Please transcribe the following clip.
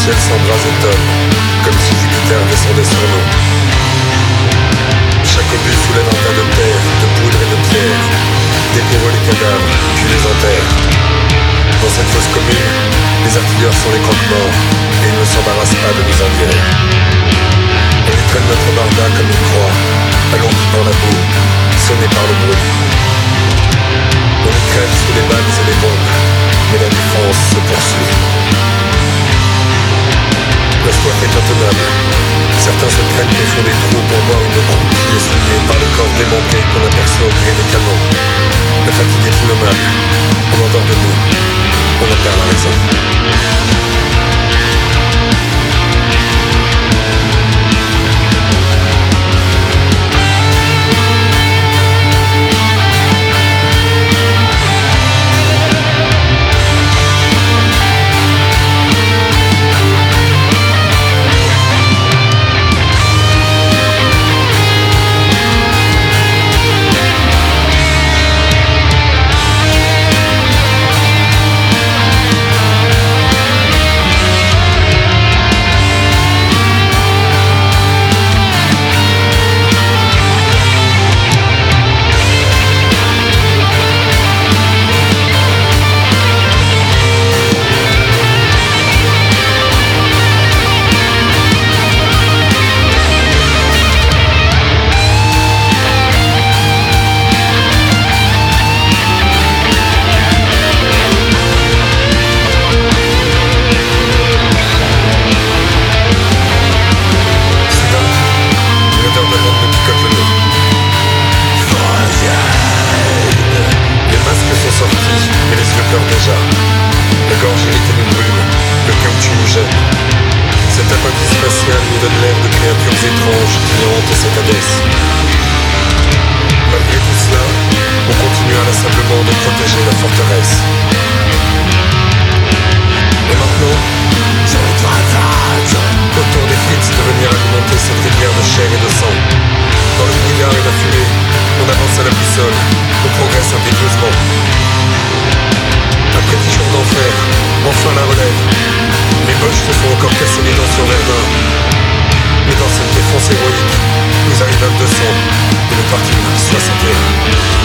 ciel s'embrase et tonne, comme si Jupiter descendait sur nous. Chaque obus soulève un tas de terre, de poudre et de pierre, découvre les cadavres, puis les enterre. Dans cette fosse commune, les artilleurs sont les croque-morts, et ils ne s'embarrassent pas de nous en dire. On y traîne notre barda comme une croix, alourdie par la boue, sonnée par le bruit. On y crève sous les balles et les bombes, mais la défense se poursuit. La soif est intenable. Certains se traînent et font des trous pour boire une coupe qui est souillée par le corps démembré qu'on aperçoit au gré des canons. La fatigue est innommable. On endort debout. On en perd la raison. Déjà, la gorge irritée nous brûle, le caoutchouc nous gêne. Cet appendice spatial nous donne l'air de créatures étranges qui hantent cette Hadès. Malgré tout cela, on continue inlassablement de protéger la forteresse. Et maintenant, au tour des Fritz de venir alimenter cette rivière de chair et de sang. Dans le brouillard et la fumée, on avance à la boussole, on progresse impétueusement. Après 10 jours d'enfer, enfin la relève. Les Boches se sont encore cassés les dents sur Verdun. Mais dans cette défense héroïque, nous arrivons à 200 et nous partons à 61.